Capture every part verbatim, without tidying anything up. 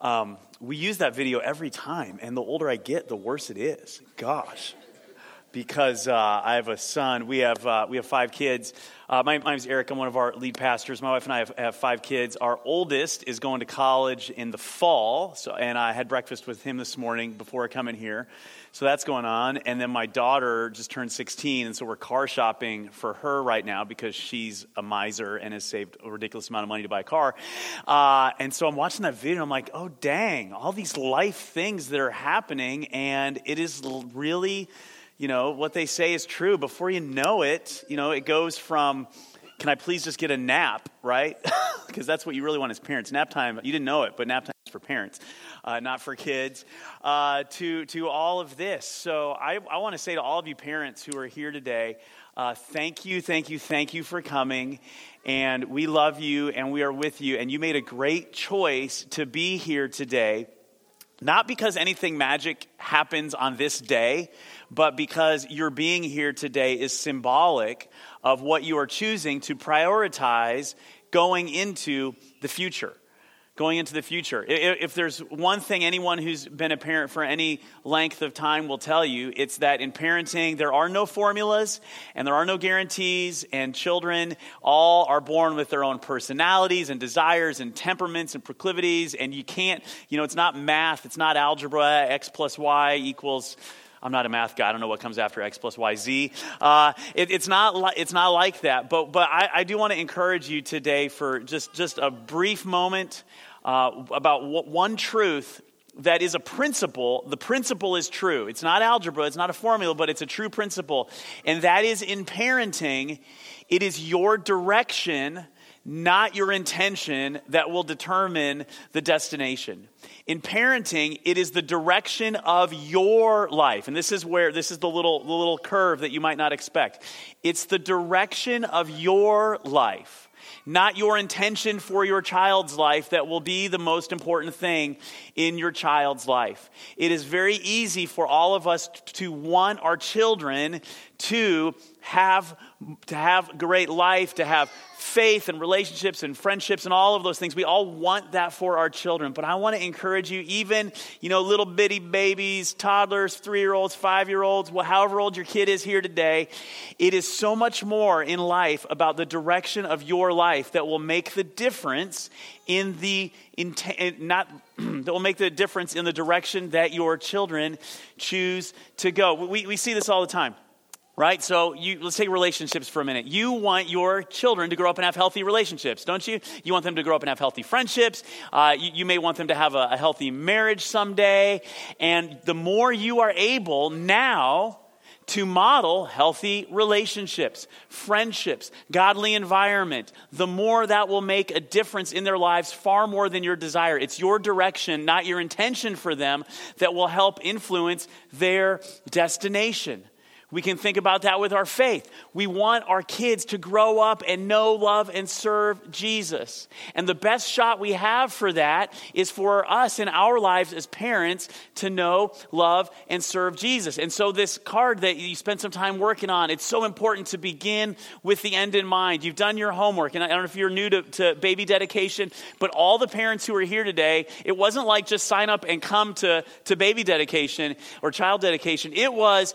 Um, we use that video every time, and the older I get, the worse it is. Gosh. Because uh, I have a son. We have uh, we have five kids. Uh, my, my name is Eric. I'm one of our lead pastors. My wife and I have, have five kids. Our oldest is going to college in the fall, so and I had breakfast with him this morning before coming here. So that's going on. And then my daughter just turned sixteen, and so we're car shopping for her right now because she's a miser and has saved a ridiculous amount of money to buy a car. Uh, and so I'm watching that video, and I'm like, oh, dang, all these life things that are happening, and it is really... You know, what they say is true. Before you know it, you know, it goes from, can I please just get a nap, right? Because that's what you really want as parents. Nap time, you didn't know it, but nap time is for parents, uh, not for kids, uh, to to all of this. So I, I want to say to all of you parents who are here today, uh, thank you, thank you, thank you for coming. And we love you, and we are with you. And you made a great choice to be here today. Not because anything magic happens on this day, but because your being here today is symbolic of what you are choosing to prioritize going into the future. Going into the future. If there's one thing anyone who's been a parent for any length of time will tell you, it's that in parenting, there are no formulas and there are no guarantees, and children all are born with their own personalities and desires and temperaments and proclivities, and you can't, you know, it's not math, it's not algebra, x plus y equals... I'm not a math guy. I don't know what comes after x plus y, z. Uh, it, it's not li- it's not like that. But but I, I do want to encourage you today for just, just a brief moment uh, about w- one truth that is a principle. The principle is true. It's not algebra. It's not a formula, but it's a true principle. And that is, in parenting, it is your direction, not your intention, that will determine the destination. In parenting, it is the direction of your life. And this is where, this is the little, the little curve that you might not expect. It's the direction of your life, not your intention for your child's life, that will be the most important thing in your child's life. It is very easy for all of us to want our children to have, to have great life, to have faith and relationships and friendships and all of those things. We all want that for our children. But I want to encourage you, even, you know, little bitty babies, toddlers, three-year-olds, five-year-olds, well, however old your kid is here today, it is so much more in life about the direction of your life that will make the difference in the, in, not, that will make the difference in the direction that your children choose to go. We, we see this all the time. Right? So you, let's take relationships for a minute. You want your children to grow up and have healthy relationships, don't you? You want them to grow up and have healthy friendships. Uh, you, you may want them to have a, a healthy marriage someday. And the more you are able now to model healthy relationships, friendships, godly environment, the more that will make a difference in their lives, far more than your desire. It's your direction, not your intention for them, that will help influence their destination. We can think about that with our faith. We want our kids to grow up and know, love, and serve Jesus. And the best shot we have for that is for us in our lives as parents to know, love, and serve Jesus. And so this card that you spent some time working on, it's so important to begin with the end in mind. You've done your homework, and I don't know if you're new to, to baby dedication, but all the parents who are here today, it wasn't like just sign up and come to, to baby dedication or child dedication. It was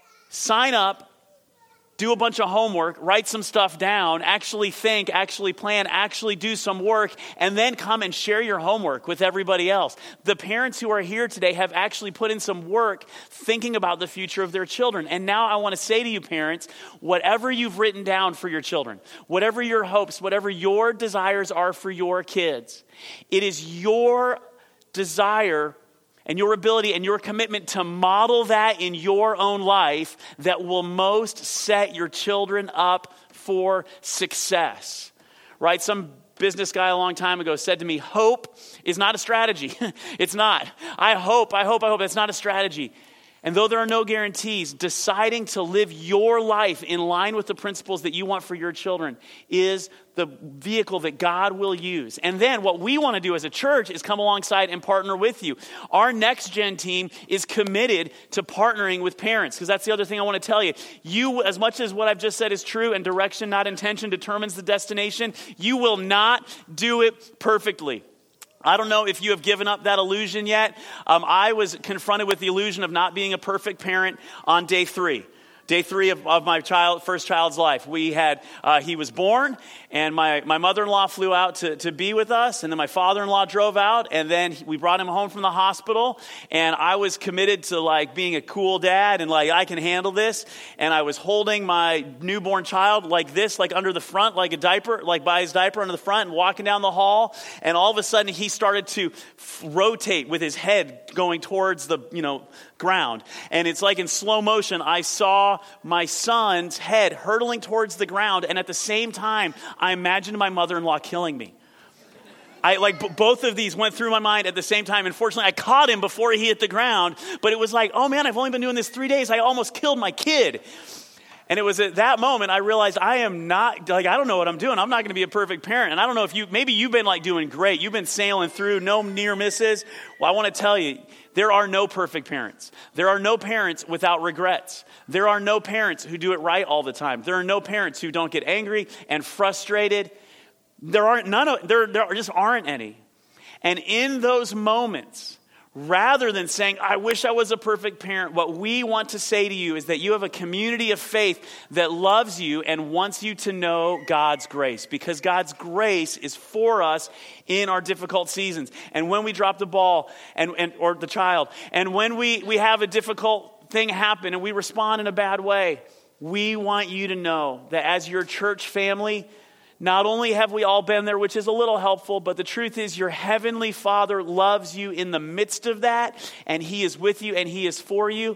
sign up, do a bunch of homework, write some stuff down, actually think, actually plan, actually do some work, and then come and share your homework with everybody else. The parents who are here today have actually put in some work thinking about the future of their children. And now I want to say to you parents, whatever you've written down for your children, whatever your hopes, whatever your desires are for your kids, it is your desire and your ability and your commitment to model that in your own life that will most set your children up for success, right? Some business guy a long time ago said to me, hope is not a strategy. It's not. I hope, I hope, I hope. It's not a strategy. And though there are no guarantees, deciding to live your life in line with the principles that you want for your children is the vehicle that God will use. And then what we want to do as a church is come alongside and partner with you. Our Next Gen team is committed to partnering with parents, because that's the other thing I want to tell you. You, as much as what I've just said is true and direction, not intention, determines the destination, you will not do it perfectly. I don't know if you have given up that illusion yet. Um, I was confronted with the illusion of not being a perfect parent on day three. Day three of, of my child, first child's life. We had, uh, he was born, and my, my mother-in-law flew out to, to be with us, and then my father-in-law drove out, and then we brought him home from the hospital, and I was committed to like being a cool dad, and like I can handle this, and I was holding my newborn child like this, like under the front, like a diaper, like by his diaper under the front, and walking down the hall, and all of a sudden he started to f- rotate with his head going towards the, you know, ground, and it's like in slow motion, I saw my son's head hurtling towards the ground, and at the same time, I imagined my mother-in-law killing me. I like b- both of these went through my mind at the same time. Unfortunately, I caught him before he hit the ground, but it was like, oh man, I've only been doing this three days. I almost killed my kid. And it was at that moment I realized I am not, like, I don't know what I'm doing. I'm not going to be a perfect parent. And I don't know if you, maybe you've been like doing great. You've been sailing through, no near misses. Well, I want to tell you, there are no perfect parents. There are no parents without regrets. There are no parents who do it right all the time. There are no parents who don't get angry and frustrated. There aren't none of, there, there just aren't any. And in those moments, rather than saying, I wish I was a perfect parent, what we want to say to you is that you have a community of faith that loves you and wants you to know God's grace, because God's grace is for us in our difficult seasons. And when we drop the ball and, and or the child, and when we, we have a difficult thing happen and we respond in a bad way, we want you to know that as your church family, not only have we all been there, which is a little helpful, but the truth is your heavenly Father loves you in the midst of that, and he is with you and he is for you.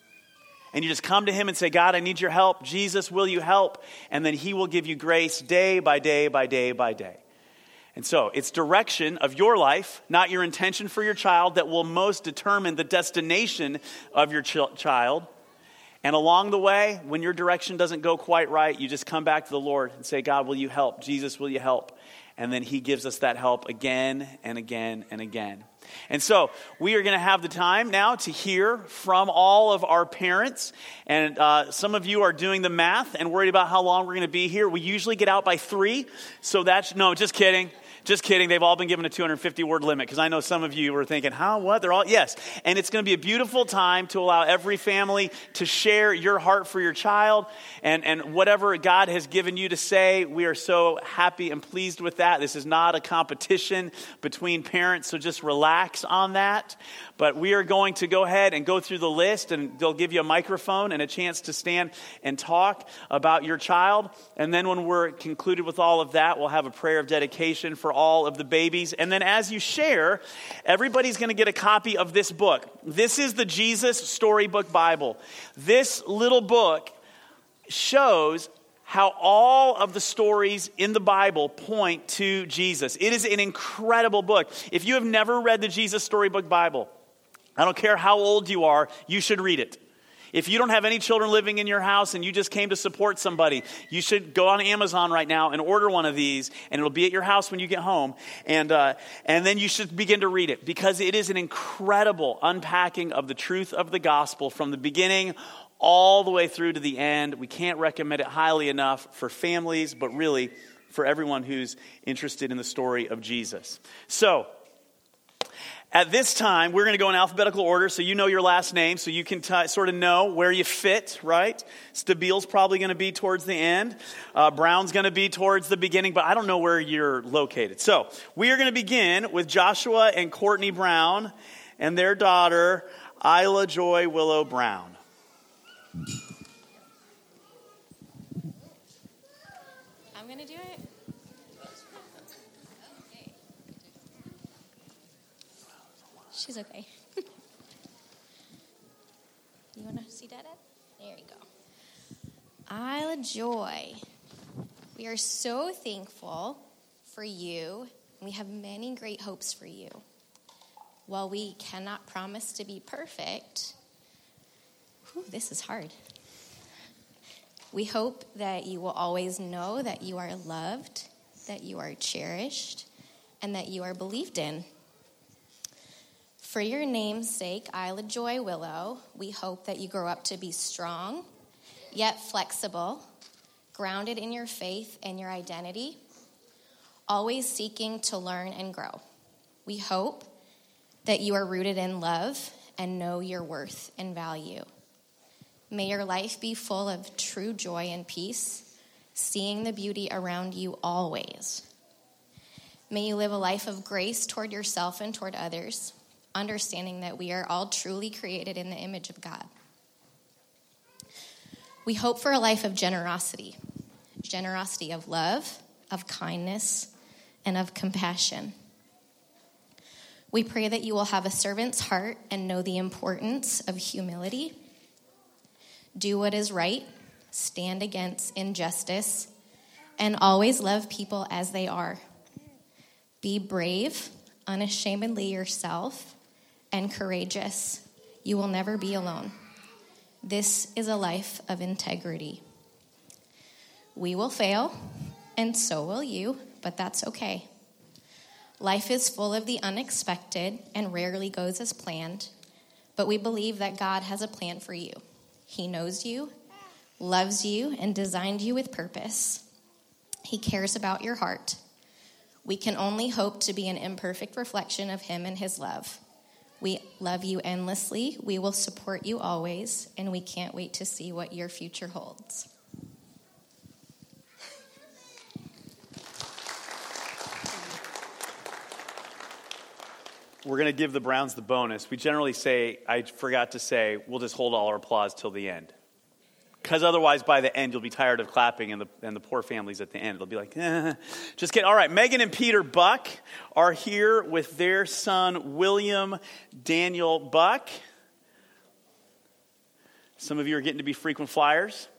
And you just come to him and say, God, I need your help. Jesus, will you help? And then he will give you grace day by day by day by day. And so it's direction of your life, not your intention for your child, that will most determine the destination of your ch- child. And along the way, when your direction doesn't go quite right, you just come back to the Lord and say, God, will you help? Jesus, will you help? And then he gives us that help again and again and again. And so we are going to have the time now to hear from all of our parents. And uh, some of you are doing the math and worried about how long we're going to be here. We usually get out by three. So that's, no, just kidding. Just kidding. They've all been given a two hundred fifty word limit, because I know some of you were thinking, how, what? They're all, yes. And it's going to be a beautiful time to allow every family to share your heart for your child and, and whatever God has given you to say. We are so happy and pleased with that. This is not a competition between parents, so just relax on that. But we are going to go ahead and go through the list, and they'll give you a microphone and a chance to stand and talk about your child. And then when we're concluded with all of that, we'll have a prayer of dedication for all of the babies. And then as you share, everybody's going to get a copy of this book. This is the Jesus Storybook Bible. This little book shows how all of the stories in the Bible point to Jesus. It is an incredible book. If you have never read the Jesus Storybook Bible, I don't care how old you are, you should read it. If you don't have any children living in your house and you just came to support somebody, you should go on Amazon right now and order one of these, and it'll be at your house when you get home. And uh, and then you should begin to read it, because it is an incredible unpacking of the truth of the gospel from the beginning all the way through to the end. We can't recommend it highly enough for families, but really for everyone who's interested in the story of Jesus. So, at this time, we're going to go in alphabetical order, so you know your last name, so you can t- sort of know where you fit, right? Stabile's probably going to be towards the end. Uh, Brown's going to be towards the beginning, but I don't know where you're located. So we are going to begin with Joshua and Courtney Brown and their daughter, Isla Joy Willow Brown. I'm going to do it. She's okay. You want to see Dada? There you go. Isla Joy, we are so thankful for you. We have many great hopes for you. While we cannot promise to be perfect, whew, this is hard. We hope that you will always know that you are loved, that you are cherished, and that you are believed in. For your name's sake, Isla Joy Willow, we hope that you grow up to be strong, yet flexible, grounded in your faith and your identity, always seeking to learn and grow. We hope that you are rooted in love and know your worth and value. May your life be full of true joy and peace, seeing the beauty around you always. May you live a life of grace toward yourself and toward others, understanding that we are all truly created in the image of God. We hope for a life of generosity, generosity of love, of kindness, and of compassion. We pray that you will have a servant's heart and know the importance of humility. Do what is right, stand against injustice, and always love people as they are. Be brave, unashamedly yourself, and courageous. You will never be alone. This is a life of integrity. We will fail, and so will you, but that's okay. Life is full of the unexpected and rarely goes as planned, but we believe that God has a plan for you. He knows you, loves you, and designed you with purpose. He cares about your heart. We can only hope to be an imperfect reflection of him and his love. We love you endlessly. We will support you always, and we can't wait to see what your future holds. We're going to give the Browns the bonus. We generally say, I forgot to say, we'll just hold all our applause till the end. Because otherwise, by the end, you'll be tired of clapping, and the and the poor families at the end, they'll be like, eh. Just kidding. All right, Megan and Peter Buck are here with their son, William Daniel Buck. Some of you are getting to be frequent flyers.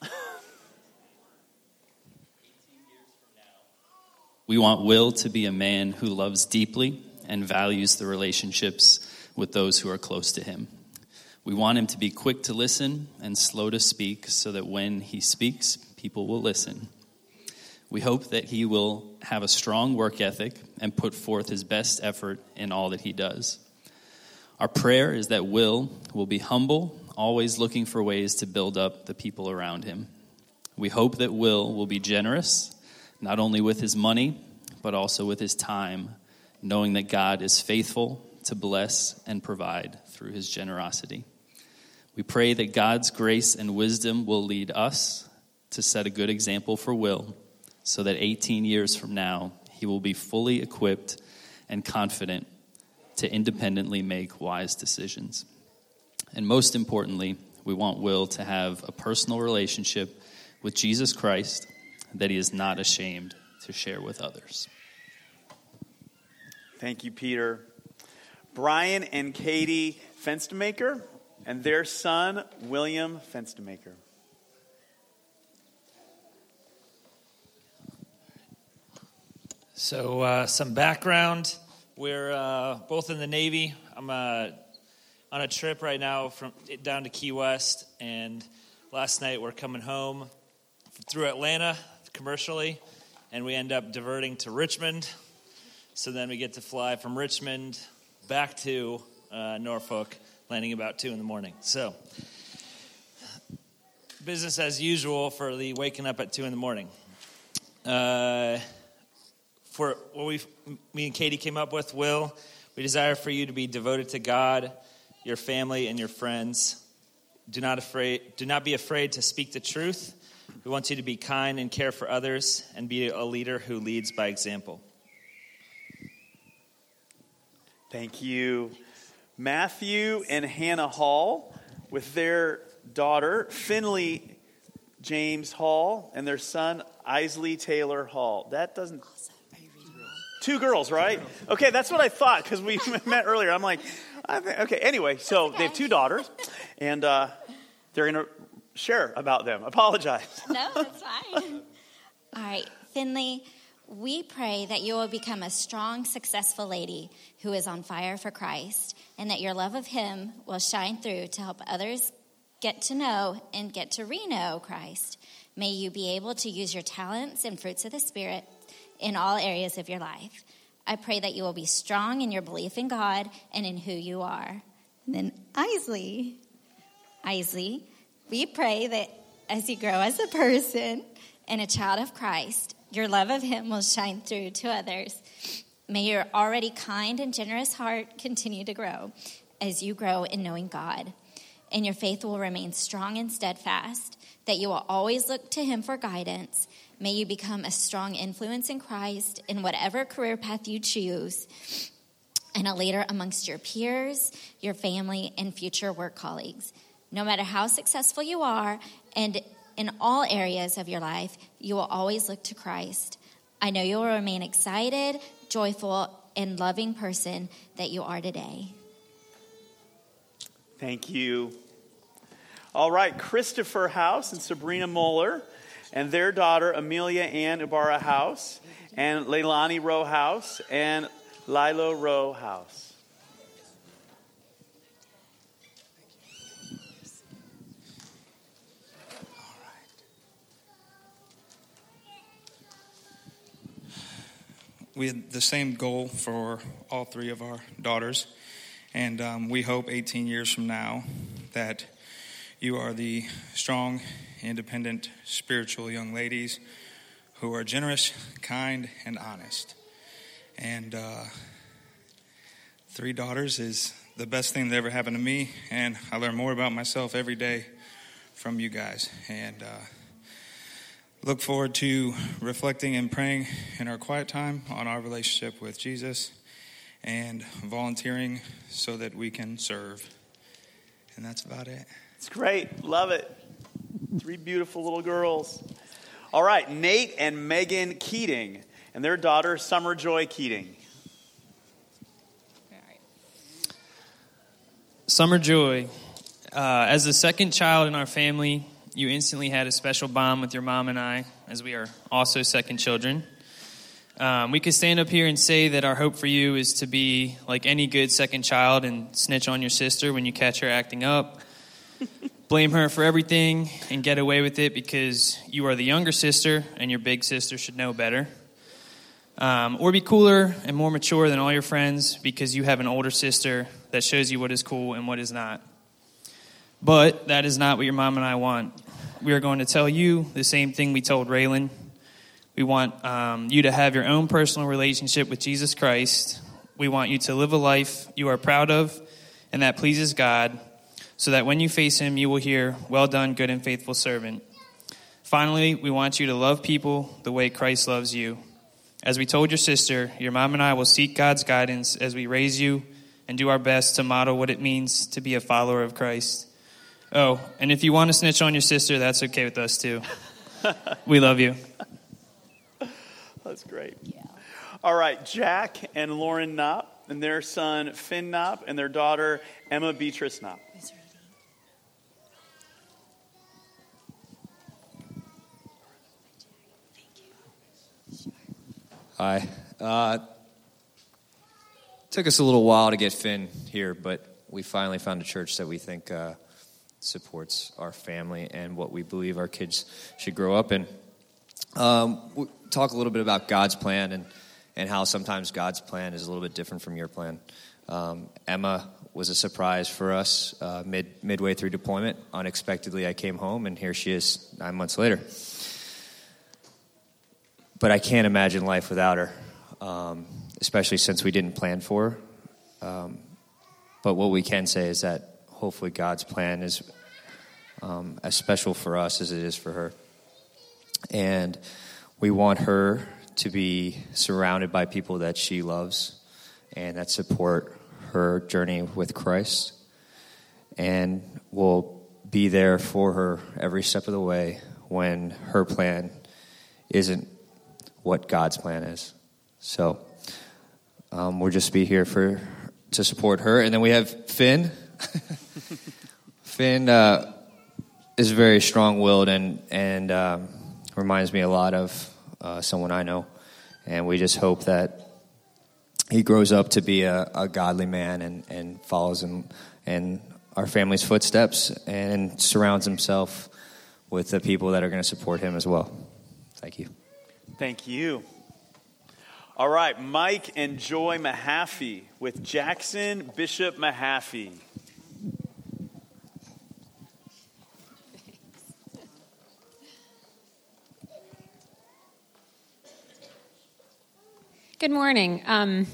We want Will to be a man who loves deeply and values the relationships with those who are close to him. We want him to be quick to listen and slow to speak so that when he speaks, people will listen. We hope that he will have a strong work ethic and put forth his best effort in all that he does. Our prayer is that Will will be humble, always looking for ways to build up the people around him. We hope that Will will be generous, not only with his money, but also with his time, knowing that God is faithful to bless and provide through his generosity. We pray that God's grace and wisdom will lead us to set a good example for Will, so that eighteen years from now, he will be fully equipped and confident to independently make wise decisions. And most importantly, we want Will to have a personal relationship with Jesus Christ that he is not ashamed to share with others. Thank you, Peter. Brian and Katie Fenstermaker and their son, William Fenstermaker. So uh, some background. We're uh, both in the Navy. I'm uh, on a trip right now from down to Key West, and last night we're coming home through Atlanta commercially, and we end up diverting to Richmond. So then we get to fly from Richmond back to uh, Norfolk, landing about two in the morning. So business as usual for the waking up at two in the morning. Uh, for what we, me and Katie came up with, Will, we desire for you to be devoted to God, your family, and your friends. Do not afraid. Do not be afraid to speak the truth. We want you to be kind and care for others, and be a leader who leads by example. Thank you. Matthew and Hannah Hall with their daughter, Finley James Hall, and their son, Isley Taylor Hall. That doesn't... Two girls, right? Okay, that's what I thought, because we met earlier. I'm like, I think, okay, anyway, so okay. They have two daughters, and uh, they're going to share about them. Apologize. No, that's fine. All right, Finley, we pray that you will become a strong, successful lady who is on fire for Christ, and that your love of him will shine through to help others get to know and get to re-know Christ. May you be able to use your talents and fruits of the Spirit in all areas of your life. I pray that you will be strong in your belief in God and in who you are. And then Isley, Isley, we pray that as you grow as a person and a child of Christ, your love of him will shine through to others. May your already kind and generous heart continue to grow as you grow in knowing God, and your faith will remain strong and steadfast, that you will always look to him for guidance. May you become a strong influence in Christ in whatever career path you choose, and a leader amongst your peers, your family, and future work colleagues. No matter how successful you are, and in all areas of your life, you will always look to Christ. I know you will remain excited, joyful, and loving person that you are today. Thank you. All right, Christopher House and Sabrina Moeller and their daughter Amelia Ann Ibarra House and Leilani Rowe House and Lilo Rowe House. We had the same goal for all three of our daughters, and um, we hope eighteen years from now that you are the strong, independent, spiritual young ladies who are generous, kind, and honest. And uh, three daughters is the best thing that ever happened to me, and I learn more about myself every day from you guys. And uh, look forward to reflecting and praying in our quiet time on our relationship with Jesus and volunteering so that we can serve. And that's about it. It's great. Love it. Three beautiful little girls. All right, Nate and Megan Keating and their daughter Summer Joy Keating. Summer Joy, uh, as the second child in our family, you instantly had a special bond with your mom and I, as we are also second children. Um, we could stand up here and say that our hope for you is to be like any good second child and snitch on your sister when you catch her acting up. Blame her for everything and get away with it because you are the younger sister and your big sister should know better. Um, or be cooler and more mature than all your friends because you have an older sister that shows you what is cool and what is not. But that is not what your mom and I want. We are going to tell you the same thing we told Raylan. We want um, you to have your own personal relationship with Jesus Christ. We want you to live a life you are proud of and that pleases God, so that when you face him, you will hear, "Well done, good and faithful servant." Finally, we want you to love people the way Christ loves you. As we told your sister, your mom and I will seek God's guidance as we raise you and do our best to model what it means to be a follower of Christ. Oh, and if you want to snitch on your sister, that's okay with us too. We love you. That's great. Yeah. All right, Jack and Lauren Knopp and their son Finn Knopp and their daughter Emma Beatrice Knopp. Hi. Uh, took us a little while to get Finn here, but we finally found a church that we think uh, supports our family and what we believe our kids should grow up in. Um, we'll talk a little bit about God's plan and, and how sometimes God's plan is a little bit different from your plan. Um, Emma was a surprise for us uh, mid midway through deployment. Unexpectedly, I came home, and here she is nine months later. But I can't imagine life without her, um, especially since we didn't plan for her. Um, but what we can say is that hopefully God's plan is um, as special for us as it is for her. And we want her to be surrounded by people that she loves and that support her journey with Christ. And we'll be there for her every step of the way when her plan isn't what God's plan is. So um, we'll just be here for to support her. And then we have Finn. Finn uh, is very strong-willed and, and um, reminds me a lot of uh, someone I know. And we just hope that he grows up to be a, a godly man and, and follows in, in our family's footsteps and surrounds himself with the people that are going to support him as well. Thank you. Thank you. All right, Mike and Joy Mahaffey with Jackson Bishop Mahaffey. Good Good morning. Um,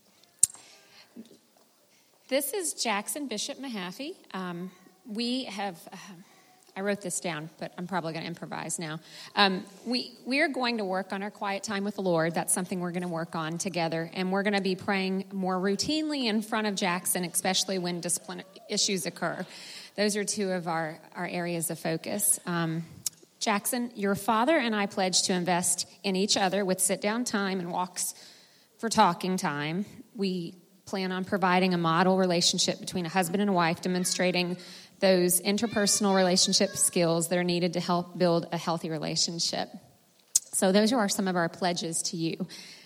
this is Jackson Bishop Mahaffey. Um, we have, uh, I wrote this down, but I'm probably going to improvise now. Um, we, we are going to work on our quiet time with the Lord. That's something we're going to work on together. And we're going to be praying more routinely in front of Jackson, especially when discipline issues occur. Those are two of our, our areas of focus. Um, Jackson, your father and I pledge to invest in each other with sit-down time and walks for talking time. We plan on providing a model relationship between a husband and a wife, demonstrating those interpersonal relationship skills that are needed to help build a healthy relationship. So those are some of our pledges to you.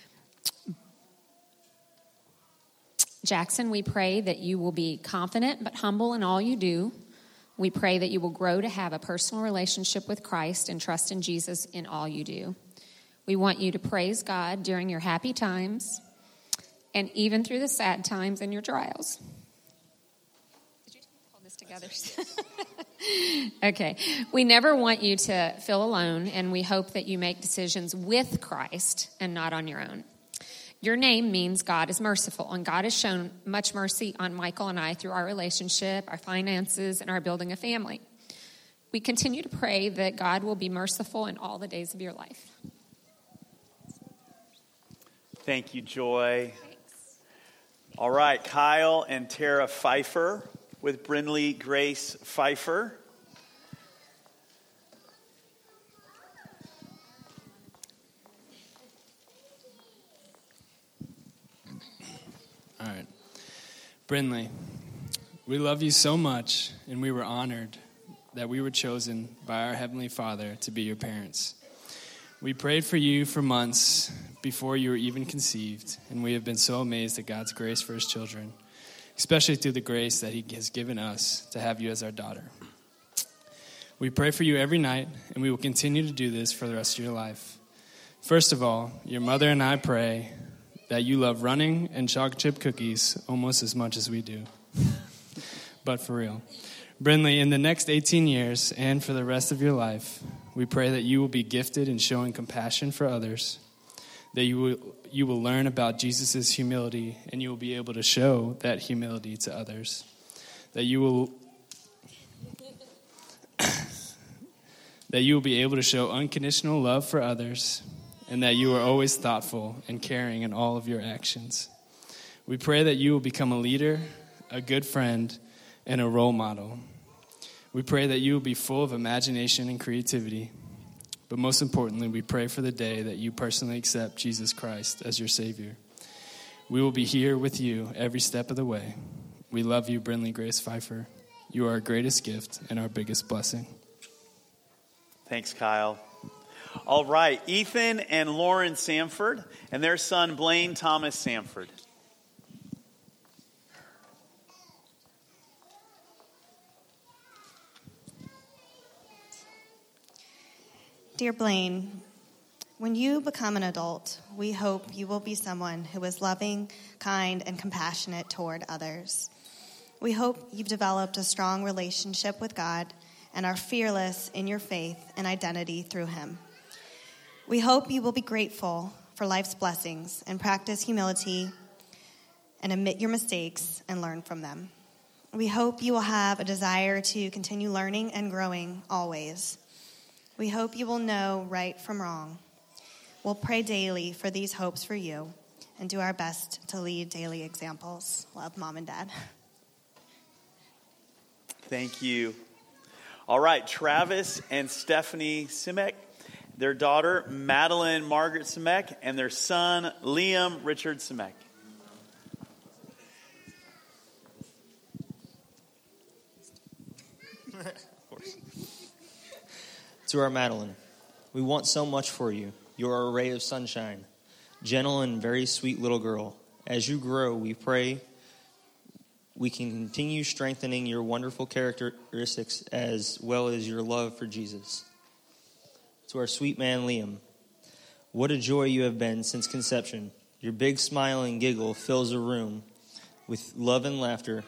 Jackson, we pray that you will be confident but humble in all you do. We pray that you will grow to have a personal relationship with Christ and trust in Jesus in all you do. We want you to praise God during your happy times and even through the sad times and your trials. Did you hold this together? Okay. We never want you to feel alone, and we hope that you make decisions with Christ and not on your own. Your name means God is merciful, and God has shown much mercy on Michael and I through our relationship, our finances, and our building a family. We continue to pray that God will be merciful in all the days of your life. Thank you, Joy. Thanks. All right, Kyle and Tara Pfeiffer with Brindley Grace Pfeiffer. All right. Brindley, we love you so much, and we were honored that we were chosen by our Heavenly Father to be your parents. We prayed for you for months before you were even conceived, and we have been so amazed at God's grace for his children, especially through the grace that he has given us to have you as our daughter. We pray for you every night, and we will continue to do this for the rest of your life. First of all, your mother and I pray that you love running and chocolate chip cookies almost as much as we do. But for real. Brindley, in the next eighteen years and for the rest of your life, we pray that you will be gifted in showing compassion for others, that you will, you will learn about Jesus' humility, and you will be able to show that humility to others, that you will that you will be able to show unconditional love for others, and that you are always thoughtful and caring in all of your actions. We pray that you will become a leader, a good friend, and a role model. We pray that you will be full of imagination and creativity. But most importantly, we pray for the day that you personally accept Jesus Christ as your Savior. We will be here with you every step of the way. We love you, Brindley Grace Pfeiffer. You are our greatest gift and our biggest blessing. Thanks, Kyle. All right, Ethan and Lauren Samford and their son Blaine Thomas Samford. Dear Blaine, when you become an adult, we hope you will be someone who is loving, kind, and compassionate toward others. We hope you've developed a strong relationship with God and are fearless in your faith and identity through him. We hope you will be grateful for life's blessings and practice humility and admit your mistakes and learn from them. We hope you will have a desire to continue learning and growing always. We hope you will know right from wrong. We'll pray daily for these hopes for you and do our best to lead daily examples. Love, Mom and Dad. Thank you. All right, Travis and Stephanie Simek, their daughter Madeline Margaret Simek, and their son Liam Richard Simek. To our Madeline, we want so much for you. You're a ray of sunshine, gentle and very sweet little girl. As you grow, we pray we can continue strengthening your wonderful characteristics as well as your love for Jesus. To our sweet man, Liam, what a joy you have been since conception. Your big smile and giggle fills a room with love and laughter.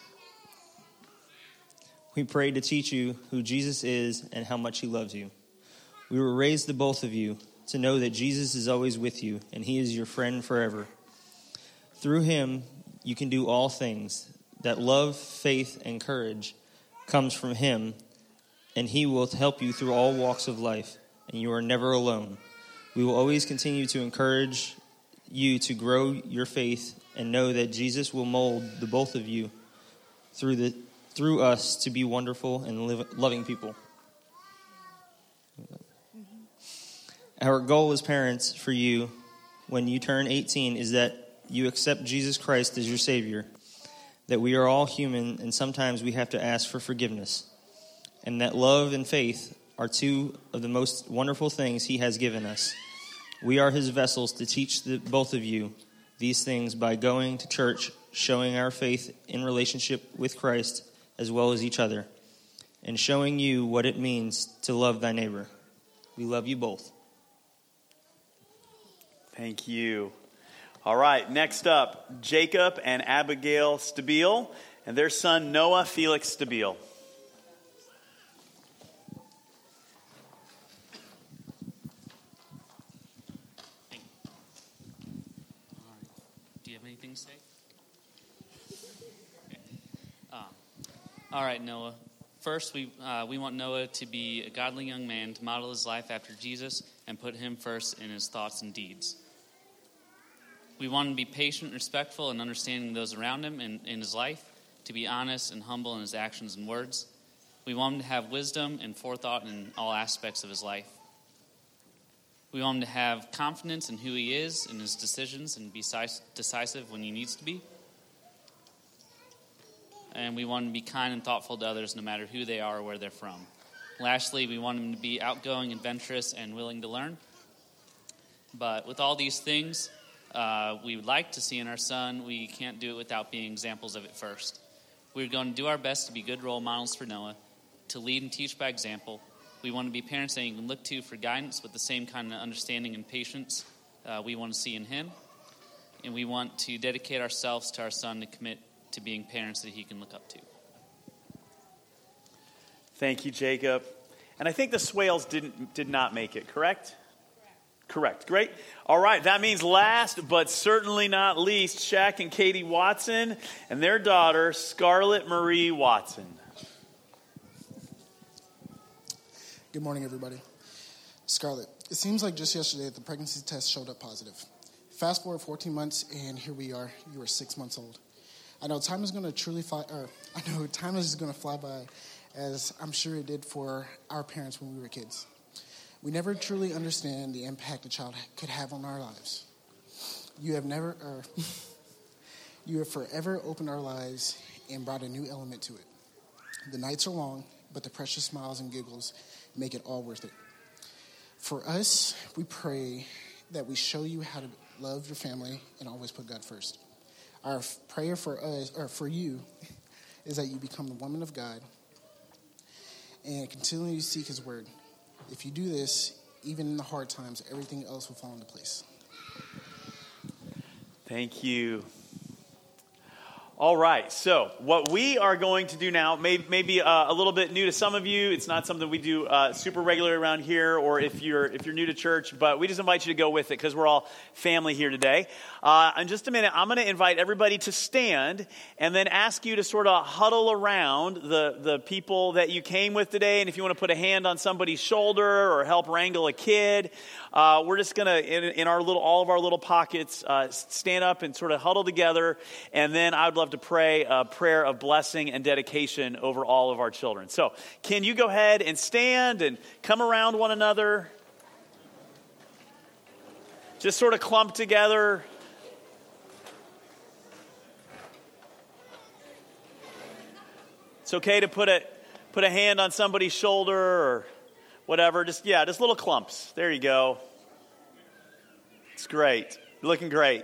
We pray to teach you who Jesus is and how much he loves you. We were raised, the both of you, to know that Jesus is always with you and he is your friend forever. Through him, you can do all things. That love, faith, and courage comes from him, and he will help you through all walks of life, and you are never alone. We will always continue to encourage you to grow your faith and know that Jesus will mold the both of you through the through us to be wonderful and live, loving people. Our goal as parents for you when you turn eighteen is that you accept Jesus Christ as your Savior, that we are all human and sometimes we have to ask for forgiveness, and that love and faith are two of the most wonderful things he has given us. We are his vessels to teach the, both of you these things by going to church, showing our faith in relationship with Christ as well as each other, and showing you what it means to love thy neighbor. We love you both. Thank you. All right, next up, Jacob and Abigail Stabile and their son Noah Felix Stabile. Do you have anything to say? Okay. Uh, all right, Noah. First, we uh, we want Noah to be a godly young man, to model his life after Jesus and put him first in his thoughts and deeds. We want him to be patient, respectful, and understanding those around him in, in his life, to be honest and humble in his actions and words. We want him to have wisdom and forethought in all aspects of his life. We want him to have confidence in who he is, in his decisions, and be decisive when he needs to be. And we want him to be kind and thoughtful to others no matter who they are or where they're from. Lastly, we want him to be outgoing, adventurous, and willing to learn. But with all these things uh, we would like to see in our son, we can't do it without being examples of it first. We're going to do our best to be good role models for Noah, to lead and teach by example. We want to be parents that you can look to for guidance with the same kind of understanding and patience uh, we want to see in him. And we want to dedicate ourselves to our son to commit to being parents that he can look up to. Thank you, Jacob. And I think the Swales didn't did not make it, correct? Correct. Great. All right. That means last but certainly not least, Shaq and Katie Watson and their daughter, Scarlett Marie Watson. Good morning, everybody. Scarlett, it seems like just yesterday that the pregnancy test showed up positive. Fast forward fourteen months, and here we are. You are six months old. I know time is going to truly fly, or I know time is going to fly by, as I'm sure it did for our parents when we were kids. We never truly understand the impact a child could have on our lives. You have never, or you have forever opened our lives and brought a new element to it. The nights are long, but the precious smiles and giggles make it all worth it. For us, we pray that we show you how to love your family and always put God first. Our prayer for us, or for you, is that you become the woman of God and continually seek his word. If you do this, even in the hard times, everything else will fall into place. Thank you. All right, so what we are going to do now may, may be uh, a little bit new to some of you. It's not something we do uh, super regularly around here, or if you're if you're new to church, but we just invite you to go with it because we're all family here today. Uh, in just a minute, I'm going to invite everybody to stand and then ask you to sort of huddle around the, the people that you came with today. And if you want to put a hand on somebody's shoulder or help wrangle a kid, uh, we're just going to, in, in our little all of our little pockets, uh, stand up and sort of huddle together. And then I would love to pray a prayer of blessing and dedication over all of our children. So can you go ahead and stand and come around one another? Just sort of clump together. It's okay to put a put a hand on somebody's shoulder or whatever. Just yeah, just little clumps. There you go. It's great. You're looking great.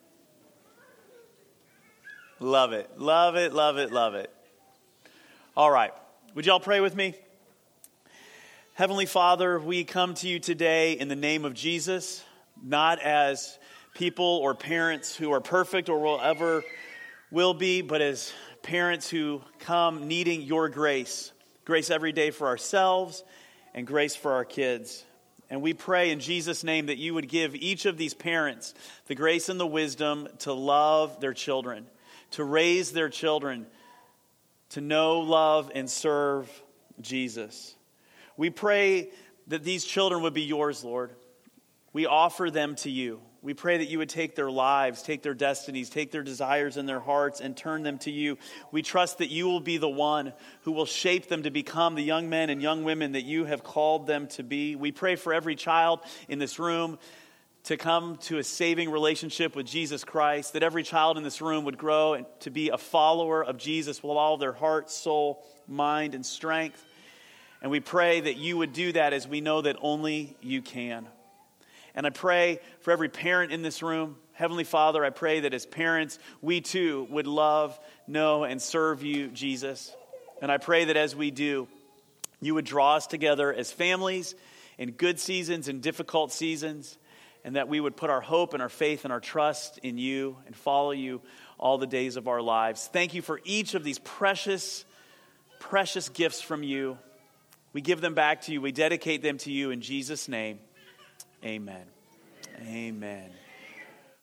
Love it. Love it, love it, love it. All right. Would y'all pray with me? Heavenly Father, we come to you today in the name of Jesus, not as people or parents who are perfect or will ever will be, but as parents who come needing your grace. Grace every day for ourselves and grace for our kids. And we pray in Jesus' name that you would give each of these parents the grace and the wisdom to love their children, to raise their children, to know, love, and serve Jesus. We pray that these children would be yours, Lord. We offer them to you. We pray that you would take their lives, take their destinies, take their desires in their hearts and turn them to you. We trust that you will be the one who will shape them to become the young men and young women that you have called them to be. We pray for every child in this room to come to a saving relationship with Jesus Christ, that every child in this room would grow to be a follower of Jesus with all their heart, soul, mind, and strength. And we pray that you would do that as we know that only you can. And I pray for every parent in this room. Heavenly Father, I pray that as parents, we too would love, know, and serve you, Jesus. And I pray that as we do, you would draw us together as families in good seasons and difficult seasons, and that we would put our hope and our faith and our trust in you and follow you all the days of our lives. Thank you for each of these precious, precious gifts from you. We give them back to you. We dedicate them to you in Jesus' name. Amen. Amen.